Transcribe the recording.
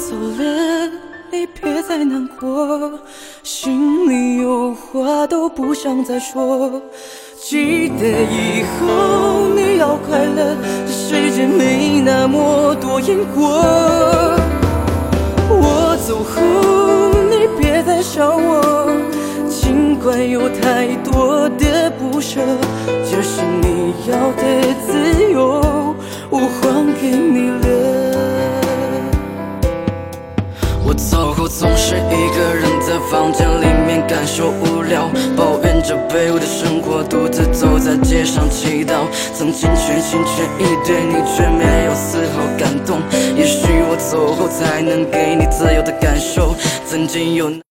走了，你别再难过，心里有话都不想再说。记得以后你要快乐，这世界没那么多因果。我走后，你别再想我，尽管有太多的不舍，这是你要的自由，我还给你了。 我走后总是一个人在房间里面感受无聊，抱怨着卑微的生活，独自走在街上祈祷。曾经全心全意对你，却没有丝毫感动。也许我走后才能给你自由的感受。曾经有